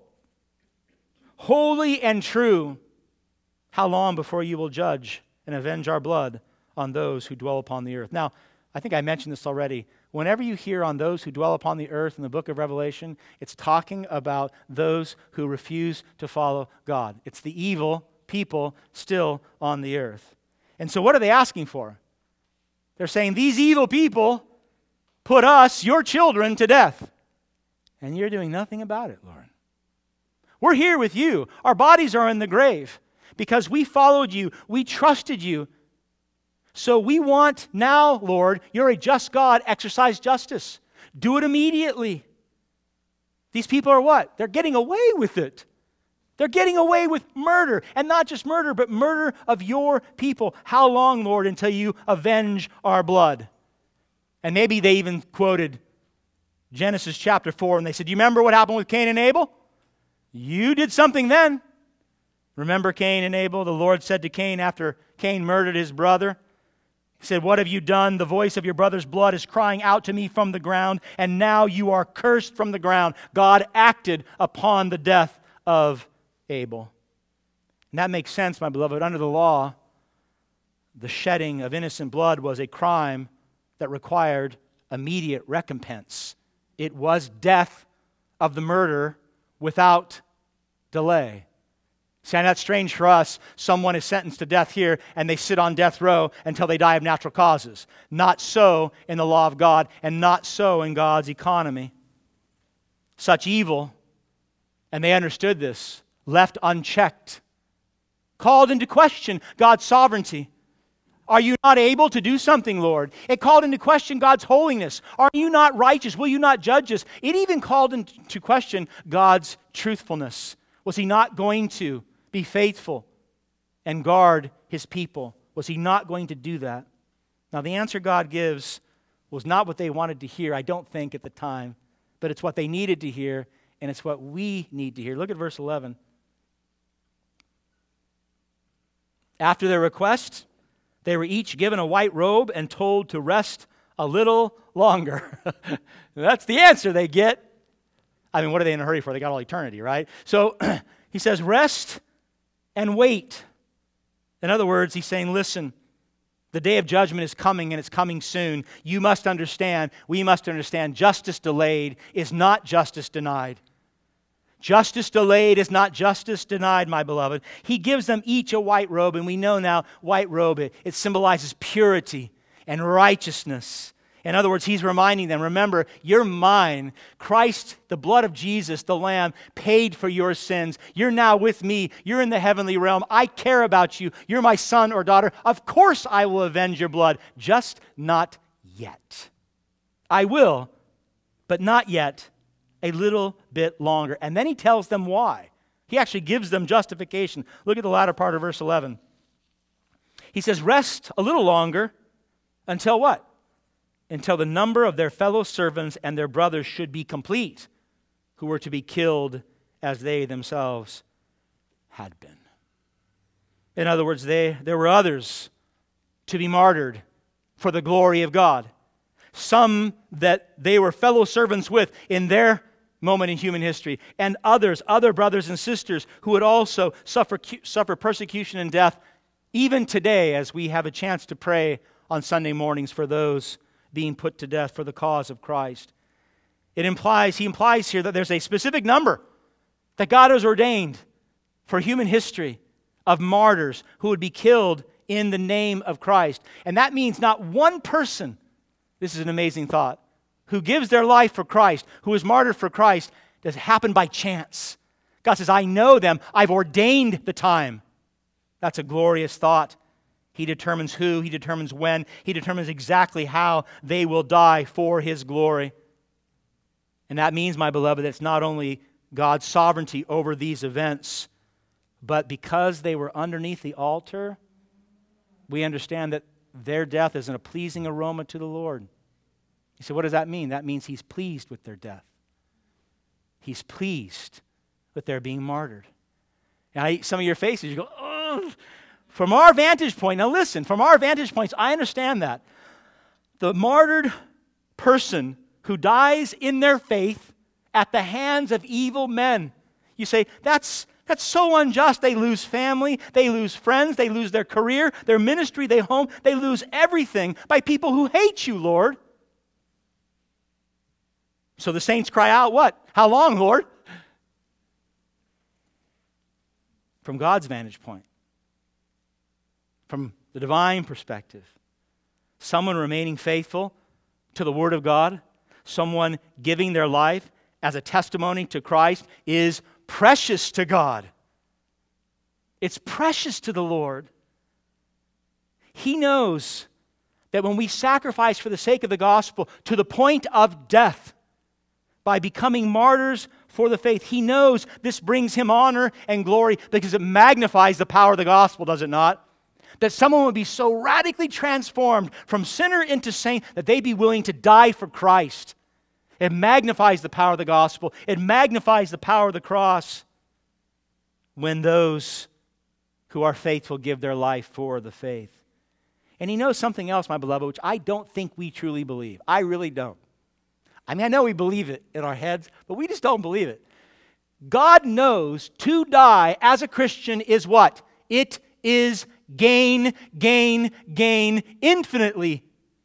Holy and true, how long before you will judge and avenge our blood on those who dwell upon the earth? Now, I think I mentioned this already. Whenever you hear on those who dwell upon the earth in the book of Revelation, it's talking about those who refuse to follow God. It's the evil people still on the earth. And so what are they asking for? They're saying, these evil people put us, your children, to death. And you're doing nothing about it, Lord. We're here with you. Our bodies are in the grave because we followed you. We trusted you. So we want now, Lord, you're a just God, exercise justice. Do it immediately. These people are what? They're getting away with it. They're getting away with murder, and not just murder, but murder of your people. How long, Lord, until you avenge our blood? And maybe they even quoted Genesis chapter four, and they said, do you remember what happened with Cain and Abel? You did something then. Remember Cain and Abel? The Lord said to Cain after Cain murdered his brother, He said, what have you done? The voice of your brother's blood is crying out to me from the ground, and now you are cursed from the ground. God acted upon the death of Abel. And that makes sense, my beloved. Under the law, the shedding of innocent blood was a crime that required immediate recompense. It was death of the murderer without delay. See, and that's strange for us. Someone is sentenced to death here, and they sit on death row until they die of natural causes. Not so in the law of God, and not so in God's economy. Such evil, and they understood this, left unchecked, called into question God's sovereignty. Are you not able to do something, Lord? It called into question God's holiness. Are you not righteous? Will you not judge us? It even called into question God's truthfulness. Was He not going to be faithful and guard His people? Was He not going to do that? Now, the answer God gives was not what they wanted to hear, I don't think, at the time, but it's what they needed to hear, and it's what we need to hear. Look at verse eleven. After their request, they were each given a white robe and told to rest a little longer. That's the answer they get. I mean, what are they in a hurry for? They got all eternity, right? So he says, rest and wait. In other words, he's saying, listen, the day of judgment is coming, and it's coming soon. You must understand, we must understand, justice delayed is not justice denied. Justice delayed is not justice denied, my beloved. He gives them each a white robe, and we know now white robe, it, it symbolizes purity and righteousness. In other words, he's reminding them, remember, you're mine. Christ, the blood of Jesus, the Lamb, paid for your sins. You're now with me. You're in the heavenly realm. I care about you. You're my son or daughter. Of course I will avenge your blood, just not yet. I will, but not yet. A little bit longer. And then he tells them why. He actually gives them justification. Look at the latter part of verse eleven. He says, rest a little longer until what? Until the number of their fellow servants and their brothers should be complete, who were to be killed as they themselves had been. In other words, they, there were others to be martyred for the glory of God. Some that they were fellow servants with in their moment in human history, and others, other brothers and sisters who would also suffer, suffer persecution and death, even today as we have a chance to pray on Sunday mornings for those being put to death for the cause of Christ. It implies, he implies here that there's a specific number that God has ordained for human history of martyrs who would be killed in the name of Christ. And that means not one person, this is an amazing thought, who gives their life for Christ, who is martyred for Christ, does it happen by chance. God says, I know them. I've ordained the time. That's a glorious thought. He determines who, He determines when, He determines exactly how they will die for His glory. And that means, my beloved, that it's not only God's sovereignty over these events, but because they were underneath the altar, we understand that their death is a pleasing aroma to the Lord. You say, what does that mean? That means He's pleased with their death. He's pleased with their being martyred. And I, some of your faces, you go, oh. From our vantage point, now listen, from our vantage points, I understand that. The martyred person who dies in their faith at the hands of evil men. You say, that's, that's so unjust. They lose family, they lose friends, they lose their career, their ministry, their home. They lose everything by people who hate you, Lord. So the saints cry out, what? How long, Lord? From God's vantage point, from the divine perspective, someone remaining faithful to the Word of God, someone giving their life as a testimony to Christ is precious to God. It's precious to the Lord. He knows that when we sacrifice for the sake of the gospel to the point of death, by becoming martyrs for the faith, He knows this brings Him honor and glory because it magnifies the power of the gospel, does it not? That someone would be so radically transformed from sinner into saint that they'd be willing to die for Christ. It magnifies the power of the gospel. It magnifies the power of the cross when those who are faithful give their life for the faith. And He knows something else, my beloved, which I don't think we truly believe. I really don't. I mean, I know we believe it in our heads, but we just don't believe it. God knows to die as a Christian is what? It is gain, gain, gain infinitely.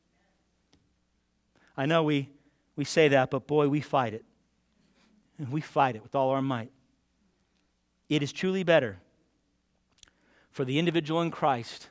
I know we, we say that, but boy, we fight it. And we fight it with all our might. It is truly better for the individual in Christ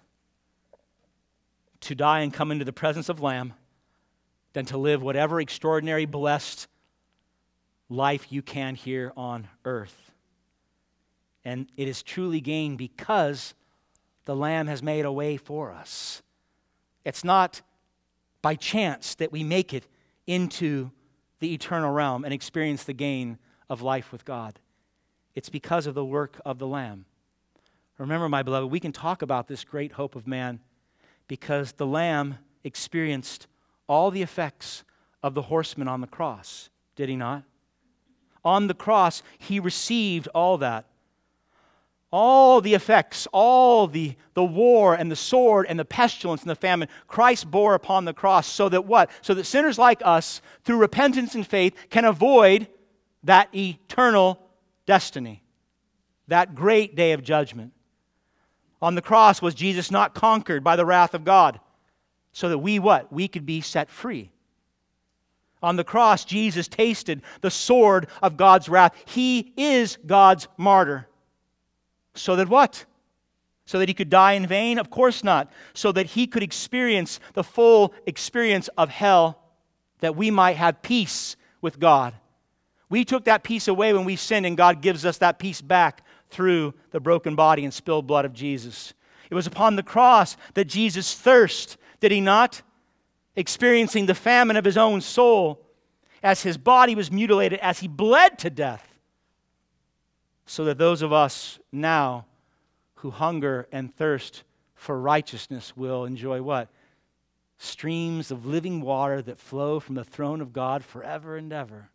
to die and come into the presence of Lamb than to live whatever extraordinary blessed life you can here on earth. And it is truly gain because the Lamb has made a way for us. It's not by chance that we make it into the eternal realm and experience the gain of life with God. It's because of the work of the Lamb. Remember, my beloved, we can talk about this great hope of man because the Lamb experienced all the effects of the horseman on the cross, did He not? On the cross, He received all that. All the effects, all the, the war and the sword and the pestilence and the famine, Christ bore upon the cross so that what? So that sinners like us, through repentance and faith, can avoid that eternal destiny, that great day of judgment. On the cross was Jesus not conquered by the wrath of God, so that we what? We could be set free. On the cross, Jesus tasted the sword of God's wrath. He is God's martyr. So that what? So that He could die in vain? Of course not. So that He could experience the full experience of hell, that we might have peace with God. We took that peace away when we sinned, and God gives us that peace back through the broken body and spilled blood of Jesus. It was upon the cross that Jesus thirst, did He not? Experiencing the famine of His own soul as His body was mutilated, as He bled to death, so that those of us now who hunger and thirst for righteousness will enjoy what? Streams of living water that flow from the throne of God forever and ever.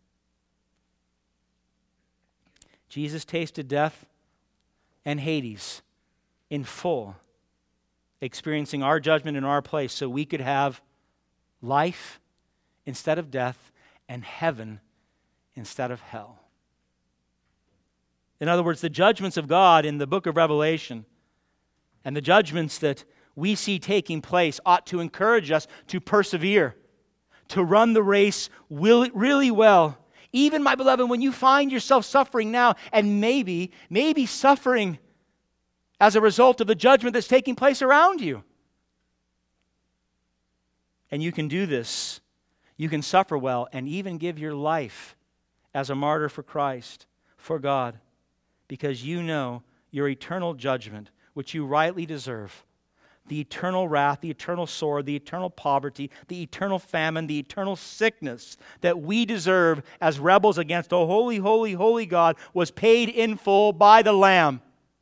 Jesus tasted death and Hades in full, experiencing our judgment in our place so we could have life instead of death and heaven instead of hell. In other words, the judgments of God in the book of Revelation and the judgments that we see taking place ought to encourage us to persevere, to run the race really well. Even, my beloved, when you find yourself suffering now, and maybe, maybe suffering as a result of the judgment that's taking place around you. And you can do this. You can suffer well and even give your life as a martyr for Christ, for God, because you know your eternal judgment, which you rightly deserve, the eternal wrath, the eternal sword, the eternal poverty, the eternal famine, the eternal sickness that we deserve as rebels against a holy, holy, holy God was paid in full by the Lamb.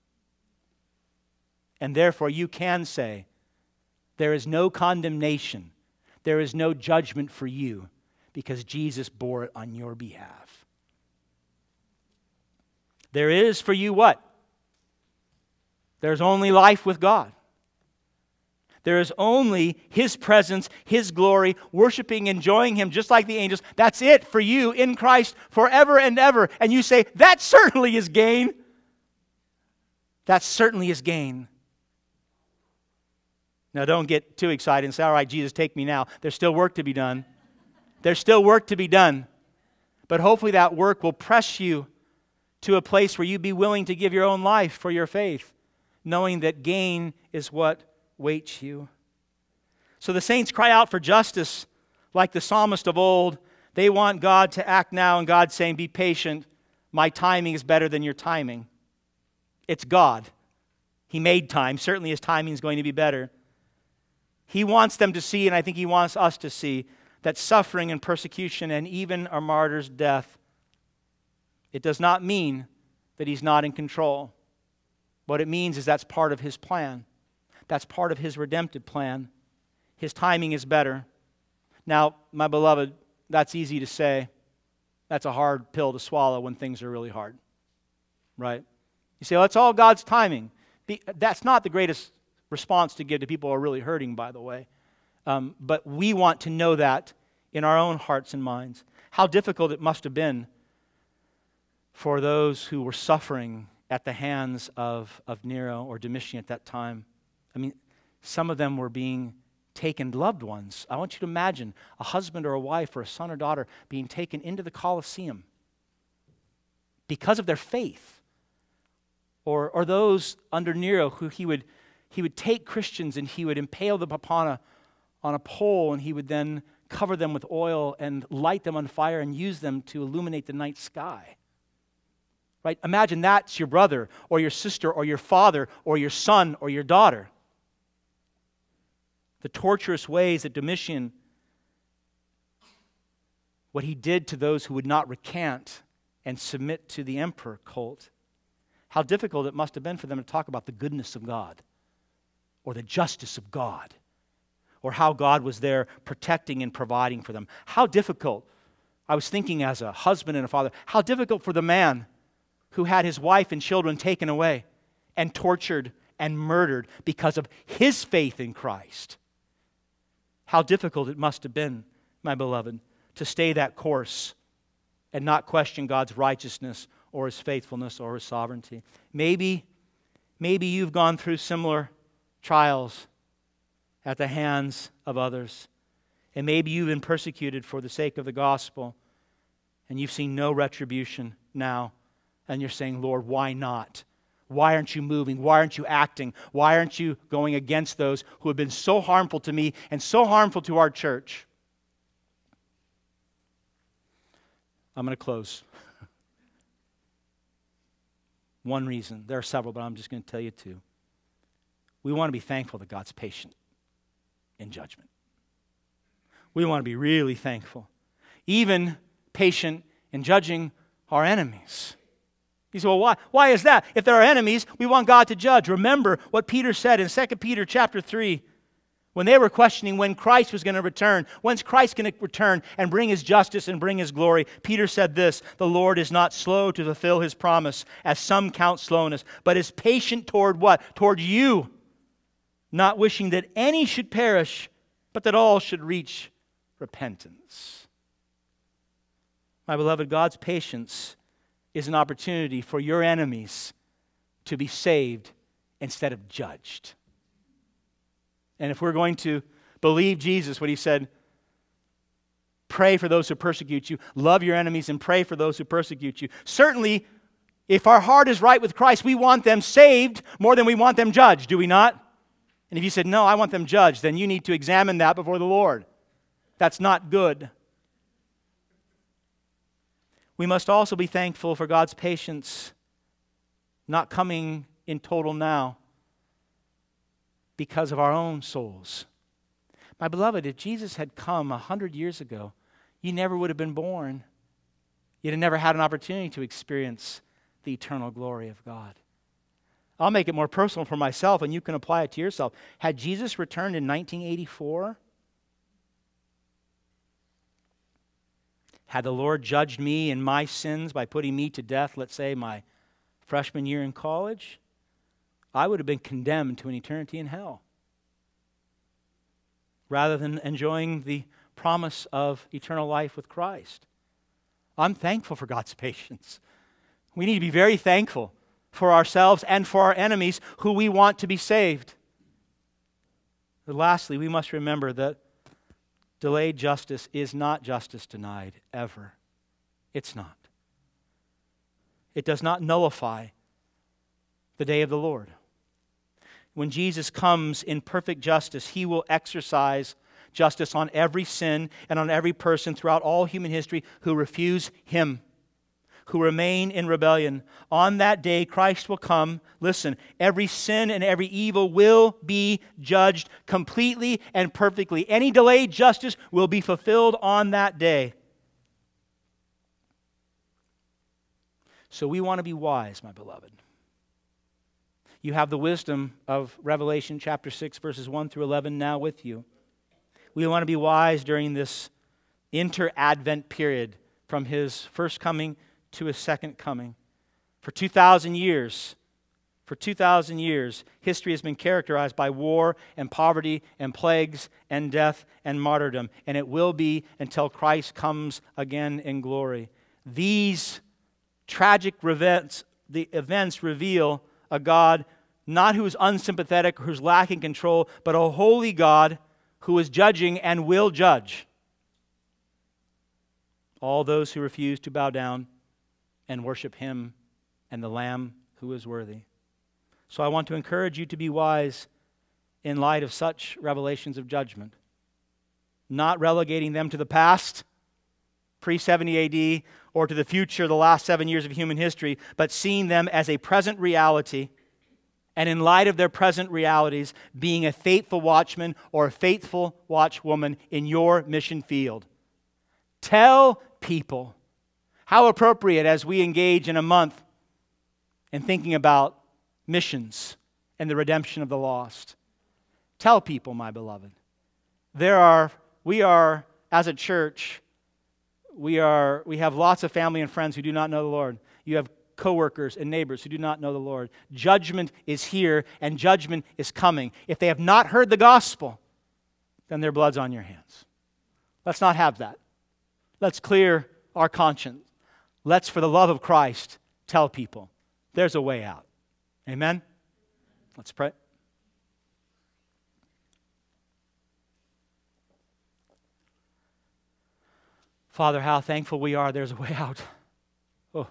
And therefore you can say, there is no condemnation, there is no judgment for you, because Jesus bore it on your behalf. There is for you what? There's only life with God. There is only His presence, His glory, worshiping, enjoying Him just like the angels. That's it for you in Christ forever and ever. And you say, that certainly is gain. That certainly is gain. Now don't get too excited and say, all right, Jesus, take me now. There's still work to be done. There's still work to be done. But hopefully that work will press you to a place where you be willing to give your own life for your faith, knowing that gain is what waits you. So the saints cry out for justice like the psalmist of old. They want God to act now, and God's saying, be patient. My timing is better than your timing. It's God. He made time. Certainly His timing is going to be better. He wants them to see, and I think He wants us to see, that suffering and persecution and even a martyr's death, it does not mean that He's not in control. What it means is that's part of His plan. That's part of His redemptive plan. His timing is better. Now, my beloved, that's easy to say. That's a hard pill to swallow when things are really hard. Right? You say, well, it's all God's timing. That's not the greatest response to give to people who are really hurting, by the way. Um, but we want to know that in our own hearts and minds. How difficult it must have been for those who were suffering at the hands of, of Nero or Domitian at that time. I mean, some of them were being taken, loved ones. I want you to imagine a husband or a wife or a son or daughter being taken into the Colosseum because of their faith. Or, or those under Nero who he would, he would take Christians and he would impale them upon a, on a pole, and he would then cover them with oil and light them on fire and use them to illuminate the night sky. Right? Imagine that's your brother or your sister or your father or your son or your daughter. The torturous ways that Domitian, what he did to those who would not recant and submit to the emperor cult. How difficult it must have been for them to talk about the goodness of God or the justice of God or how God was there protecting and providing for them. How difficult, I was thinking as a husband and a father, how difficult for the man who had his wife and children taken away and tortured and murdered because of his faith in Christ. How difficult it must have been, my beloved, to stay that course and not question God's righteousness or His faithfulness or His sovereignty. Maybe, maybe you've gone through similar trials at the hands of others. And maybe you've been persecuted for the sake of the gospel and you've seen no retribution now. And you're saying, Lord, why not? Why aren't you moving? Why aren't you acting? Why aren't you going against those who have been so harmful to me and so harmful to our church? I'm going to close. One reason. There are several, but I'm just going to tell you two. We want to be thankful that God's patient in judgment. We want to be really thankful. Even patient in judging our enemies. You say, well, why? Why is that? If there are enemies, we want God to judge. Remember what Peter said in Second Peter chapter three, when they were questioning when Christ was going to return. When's Christ going to return and bring His justice and bring His glory? Peter said this, the Lord is not slow to fulfill His promise, as some count slowness, but is patient toward what? Toward you, not wishing that any should perish, but that all should reach repentance. My beloved, God's patience is an opportunity for your enemies to be saved instead of judged. And if we're going to believe Jesus, what He said, pray for those who persecute you, love your enemies, and pray for those who persecute you. Certainly, if our heart is right with Christ, we want them saved more than we want them judged, do we not? And if you said, no, I want them judged, then you need to examine that before the Lord. That's not good. We must also be thankful for God's patience not coming in total now because of our own souls. My beloved, if Jesus had come a hundred years ago, you never would have been born. You'd have never had an opportunity to experience the eternal glory of God. I'll make it more personal for myself, and you can apply it to yourself. Had Jesus returned in nineteen eighty-four, had the Lord judged me in my sins by putting me to death, let's say my freshman year in college, I would have been condemned to an eternity in hell rather than enjoying the promise of eternal life with Christ. I'm thankful for God's patience. We need to be very thankful for ourselves and for our enemies who we want to be saved. But lastly, we must remember that delayed justice is not justice denied, ever. It's not. It does not nullify the day of the Lord. When Jesus comes in perfect justice, He will exercise justice on every sin and on every person throughout all human history who refuse Him, who remain in rebellion. On that day, Christ will come. Listen, every sin and every evil will be judged completely and perfectly. Any delayed justice will be fulfilled on that day. So we want to be wise, my beloved. You have the wisdom of Revelation chapter six, verses one through eleven now with you. We want to be wise during this inter-Advent period from His first coming to His second coming. For two thousand years, for two thousand years, history has been characterized by war and poverty and plagues and death and martyrdom. And it will be until Christ comes again in glory. These tragic events, the events reveal a God not who is unsympathetic or who's lacking control, but a holy God who is judging and will judge all those who refuse to bow down and worship Him and the Lamb who is worthy. So I want to encourage you to be wise in light of such revelations of judgment, not relegating them to the past, pre seventy A D, or to the future, the last seven years of human history, but seeing them as a present reality, and in light of their present realities, being a faithful watchman or a faithful watchwoman in your mission field. Tell people. How appropriate as we engage in a month in thinking about missions and the redemption of the lost. Tell people, my beloved. There are, we are, as a church, we are, we have lots of family and friends who do not know the Lord. You have coworkers and neighbors who do not know the Lord. Judgment is here and judgment is coming. If they have not heard the gospel, then their blood's on your hands. Let's not have that. Let's clear our conscience. Let's, for the love of Christ, tell people there's a way out. Amen? Let's pray. Father, how thankful we are there's a way out. Oh.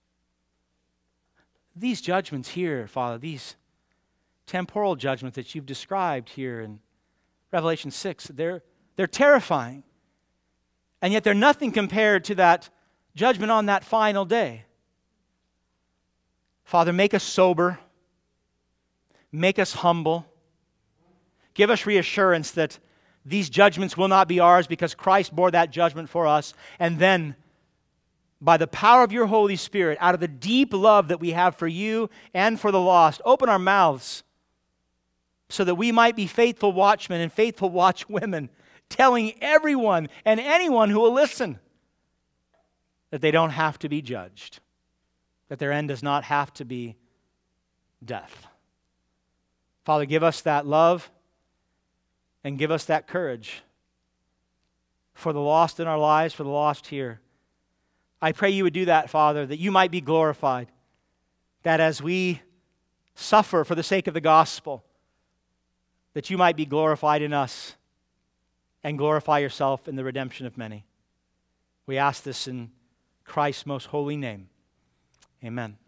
These judgments here, Father, these temporal judgments that you've described here in Revelation six, they're, they're terrifying. And yet they're nothing compared to that judgment on that final day. Father, make us sober. Make us humble. Give us reassurance that these judgments will not be ours because Christ bore that judgment for us. And then, by the power of your Holy Spirit, out of the deep love that we have for you and for the lost, open our mouths so that we might be faithful watchmen and faithful watchwomen, telling everyone and anyone who will listen that they don't have to be judged, that their end does not have to be death. Father, give us that love and give us that courage for the lost in our lives, for the lost here. I pray you would do that, Father, that you might be glorified, that as we suffer for the sake of the gospel, that you might be glorified in us and glorify yourself in the redemption of many. We ask this in Christ's most holy name. Amen.